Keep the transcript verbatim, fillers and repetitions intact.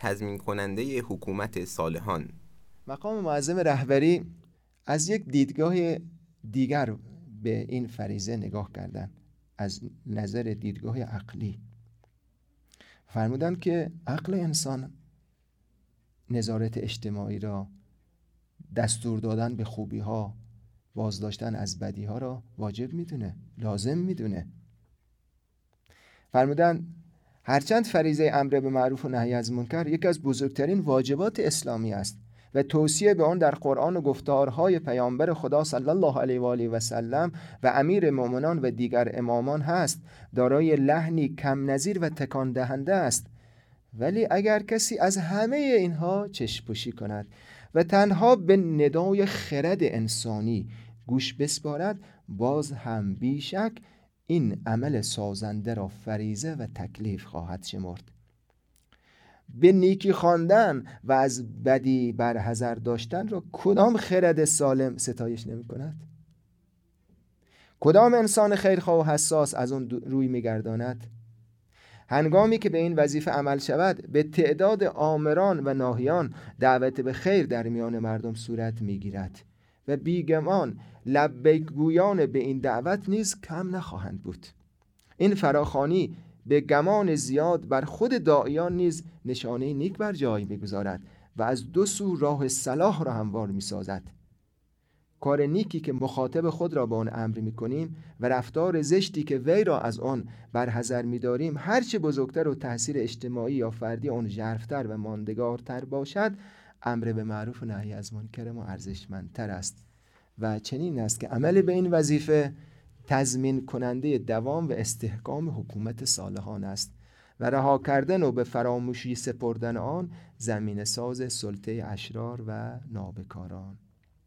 تضمین کننده حکومت صالحان. مقام معظم رهبری از یک دیدگاه دیگر به این فریضه نگاه کردن، از نظر دیدگاه عقلی. فرمودند که عقل انسان نظارت اجتماعی را، دستور دادن به خوبی ها، بازداشتن از بدی ها را واجب میدونه، لازم میدونه. فرمودند هرچند فریضه امر به معروف و نهی از منکر یکی از بزرگترین واجبات اسلامی است و توصیه به آن در قرآن و گفتارهای پیامبر خدا صلی الله علیه و آله و سلم و امیر مومنان و دیگر امامان هست، دارای لحنی کم نظیر و تکان دهنده است. ولی اگر کسی از همه اینها چشم‌پوشی کند و تنها به ندای خرد انسانی گوش بسپارد، باز هم بیشک این عمل سازنده را فریضه و تکلیف خواهد شمرد. به نیکی خواندن و از بدی برحذر داشتن را کدام خرد سالم ستایش نمی کند؟ کدام انسان خیرخواه و حساس از اون روی می گرداند؟ هنگامی که به این وظیفه عمل شود، به تعداد آمران و ناهیان دعوت به خیر در میان مردم صورت می گیرد و بیگمان لبیک گویان به این دعوت نیز کم نخواهند بود. این فراخوانی به گمان زیاد بر خود داعیان نیز نشانه نیک بر جای می‌گذارد و از دو سو راه صلاح را هموار می‌سازد. کار نیکی که مخاطب خود را با آن امر می‌کنیم و رفتار زشتی که وی را از آن برحذر می‌داریم، هرچه بزرگتر و تأثیر اجتماعی یا فردی آن ژرف‌تر و ماندگارتر باشد، امر به معروف و نهی از منکر ما ارزشمندتر است. و چنین است که عمل به این وظیفه تضمین کننده دوام و استحکام حکومت صالحان است و رها کردن و به فراموشی سپردن آن زمین ساز سلطه اشرار و نابکاران.